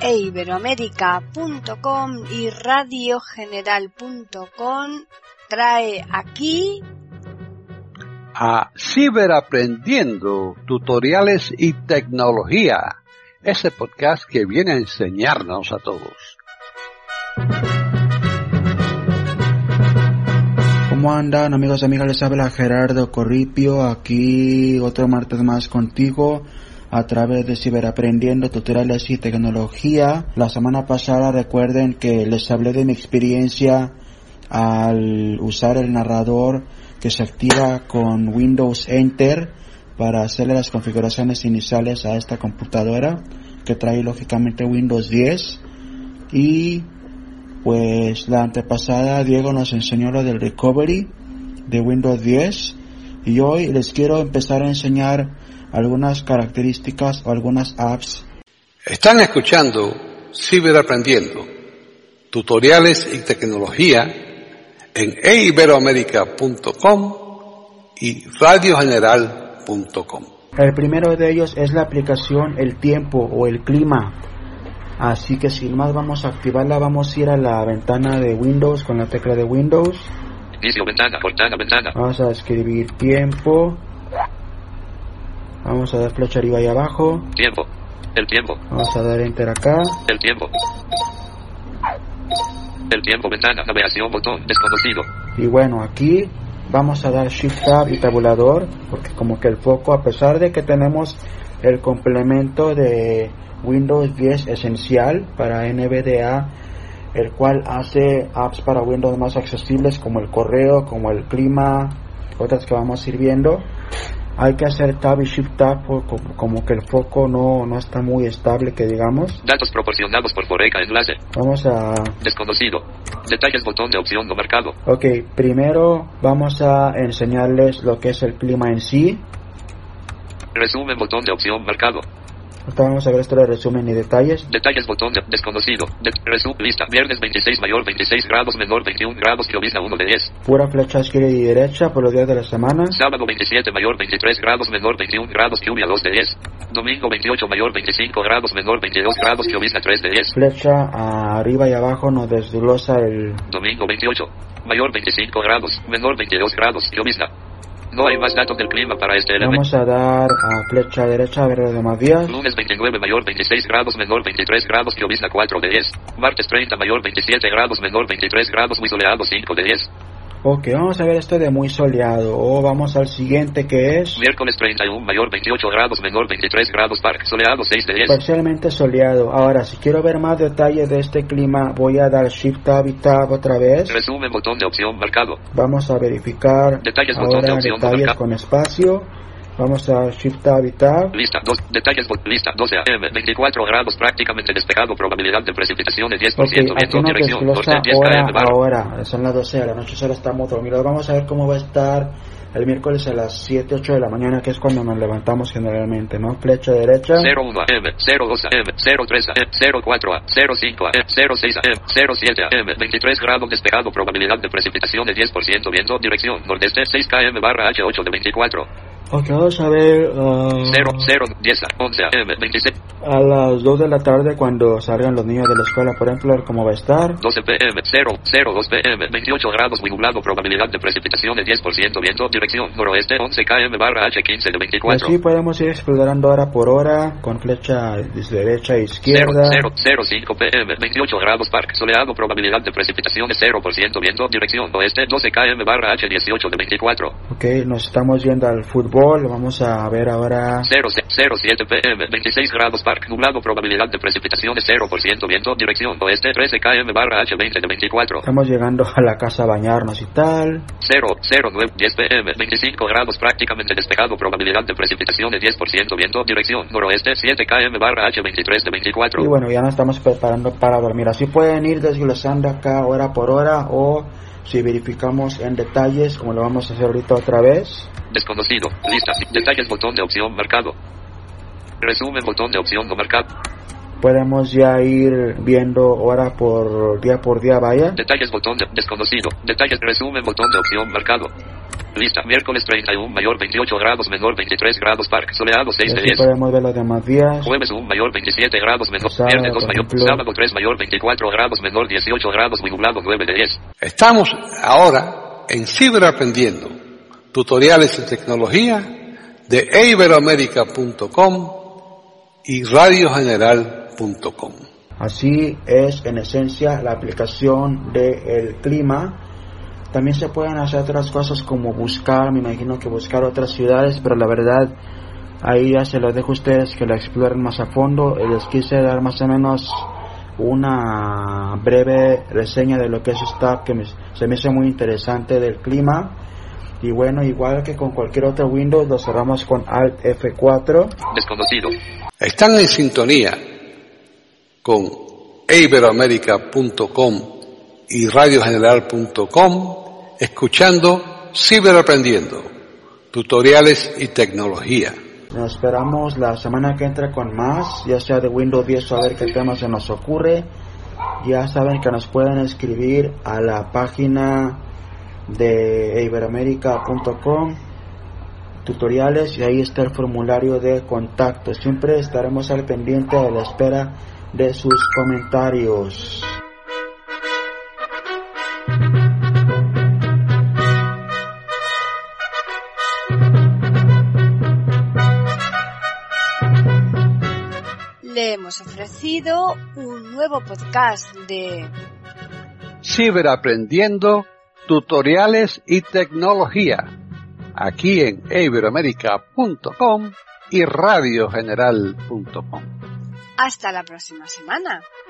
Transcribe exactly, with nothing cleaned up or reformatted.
e iberoamérica punto com y radio general punto com trae aquí a Ciberaprendiendo, tutoriales y tecnología, ese podcast que viene a enseñarnos a todos. ¿Cómo andan, amigos y amigas? Les habla Gerardo Corripio, aquí otro martes más contigo a través de Ciberaprendiendo, tutoriales y tecnología. La semana pasada recuerden que les hablé de mi experiencia al usar el narrador que se activa con Windows Enter para hacerle las configuraciones iniciales a esta computadora que trae lógicamente Windows diez. Y pues la antepasada Diego nos enseñó lo del recovery de Windows diez, y hoy les quiero empezar a enseñar algunas características o algunas apps. Están escuchando Ciberaprendiendo, tutoriales y tecnología en e iberoamérica punto com y radio general punto com. El primero de ellos es la aplicación El Tiempo o el Clima. Así que sin más vamos a activarla, vamos a ir a la ventana de Windows con la tecla de Windows. Inicio ventana, portada, ventana. Vamos a escribir tiempo. Vamos a dar flecha arriba y abajo. Tiempo. El tiempo. Vamos a dar enter acá. El tiempo. El tiempo, ventana, navegación, botón, desconocido. Y bueno, aquí vamos a dar Shift Tab y tabulador, porque como que el foco, a pesar de que tenemos el complemento de Windows diez esencial para N V D A, el cual hace apps para Windows más accesibles como el correo, como el clima, otras que vamos a ir viendo, hay que hacer Tab y Shift Tab porque como que el foco no, no está muy estable, que digamos. Datos proporcionados por Foreca, enlace. Vamos a... Desconocido. Detalles, botón de opción no marcado. Ok, primero vamos a enseñarles lo que es el clima en sí. Resumen, botón de opción marcado. Ahorita vamos a ver esto de resumen y detalles. Detalles, botón de desconocido. De, resumen, lista. Viernes veintiséis mayor veintiséis grados, menor veintiún grados, llovizna uno de diez. Pura flecha izquierda y derecha por los días de la semana. Sábado veintisiete mayor veintitrés grados, menor veintiún grados, lluvia dos de diez. Domingo veintiocho mayor veinticinco grados, menor veintidós grados, llovizna tres de diez. Flecha arriba y abajo nos desglosa el... Domingo veintiocho mayor veinticinco grados, menor veintidós grados, llovizna. No hay más datos del clima para este elemento. Vamos a dar a flecha derecha a ver los demás días. Lunes veintinueve mayor veintiséis grados, menor veintitrés grados, llovizna cuatro de diez. Martes treinta mayor veintisiete grados, menor veintitrés grados, muy soleado cinco de diez. Ok, vamos a ver esto de muy soleado. O vamos al siguiente, que es miércoles treinta y uno mayor veintiocho grados, menor veintitrés grados, parque soleado seis de diez. Parcialmente soleado. Ahora, si quiero ver más detalles de este clima, voy a dar Shift Tab y Tab otra vez. Resumen, botón de opción marcado. Vamos a verificar detalles, ahora botón de opción detalles marcado. Con espacio. Vamos a Shift Tab y Tab. Lista, dos, detalles, lista, doce a eme, veinticuatro grados, prácticamente despejado, probabilidad de precipitaciones diez por ciento, okay, viento, dirección, desglosa diez hora kilómetros a hora, son las doce de la noche, solo estamos dormidos. Vamos a ver cómo va a estar el miércoles a las siete, ocho de la mañana, que es cuando nos levantamos generalmente, ¿no? Flecha derecha. cero uno a eme, cero dos a eme, cero tres a eme, cero cuatro a, cero cinco a eme, cero seis a eme, cero siete a eme, veintitrés grados despejado, probabilidad de precipitaciones diez por ciento, viento, dirección, nordeste, seis kilómetros barra hache ocho de veinticuatro. Ok, vamos a ver... Uh, cero, cero, diez a once a eme, veintiséis. A las dos de la tarde cuando salgan los niños de la escuela, por ejemplo, a ver cómo va a estar. doce pe eme, cero, cero dos pe eme, veintiocho grados, muy nublado, probabilidad de precipitaciones diez por ciento, viento, dirección, noroeste, once kilómetros barra hache quince de veinticuatro. Así podemos ir explorando hora por hora, con flecha derecha e izquierda. cero, cero, cinco pe eme, veintiocho grados, parque soleado, probabilidad de precipitaciones cero por ciento, viento, dirección, oeste, doce kilómetros barra hache dieciocho de veinticuatro. Ok, nos estamos yendo al fútbol. Vamos a ver ahora. cero, cero, siete pe eme, veintiséis grados, parque nublado, probabilidad de precipitaciones cero por ciento, viento, dirección, oeste, trece kilómetros barra hache veinte de veinticuatro. Estamos llegando a la casa a bañarnos y tal. cero, cero, nueve, diez pe eme, veinticinco grados, prácticamente despejado, probabilidad de precipitaciones diez por ciento, viento, dirección, noroeste, siete kilómetros barra hache veintitrés de veinticuatro. Y bueno, ya nos estamos preparando para dormir. Así pueden ir desglosando acá hora por hora, o si verificamos en detalles, como lo vamos a hacer ahorita otra vez. Desconocido, lista, detalles, botón de opción marcado. Resumen, botón de opción no marcado. Podemos ya ir viendo hora por día por día, vaya. Detalles, botón de desconocido. Detalles, resumen, botón de opción marcado. Lista, miércoles treinta y uno, mayor veintiocho grados, menor veintitrés grados, Parque Soleado seis de Aquí diez. podemos ver los demás días. Jueves uno, mayor veintisiete grados, menor Sábado, viernes dos, por mayor ejemplo. sábado tres, mayor veinticuatro grados, menor dieciocho grados, muy nublado nueve de diez. Estamos ahora en Ciberaprendiendo, tutoriales en tecnología de e iberoamerica punto com y radio general punto com. Así es, en esencia, la aplicación del clima. También se pueden hacer otras cosas como buscar, me imagino que buscar otras ciudades, pero la verdad, ahí ya se lo dejo a ustedes que lo exploren más a fondo. Les quise dar más o menos una breve reseña de lo que es esta app que me, se me hizo muy interesante del clima. Y bueno, igual que con cualquier otro Windows, lo cerramos con Alt F cuatro. Desconocido. Están en sintonía con e iberoamerica punto com y radio general punto com, escuchando Ciberaprendiendo, tutoriales y tecnología. Nos esperamos la semana que entra con más, ya sea de Windows diez, a ver qué tema se nos ocurre. Ya saben que nos pueden escribir a la página de e iberoamerica punto com, tutoriales, y ahí está el formulario de contacto. Siempre estaremos al pendiente a la espera de sus comentarios. Le hemos ofrecido un nuevo podcast de Ciberaprendiendo, tutoriales y tecnología, aquí en e iberoamerica punto com y radio general punto com. Hasta la próxima semana.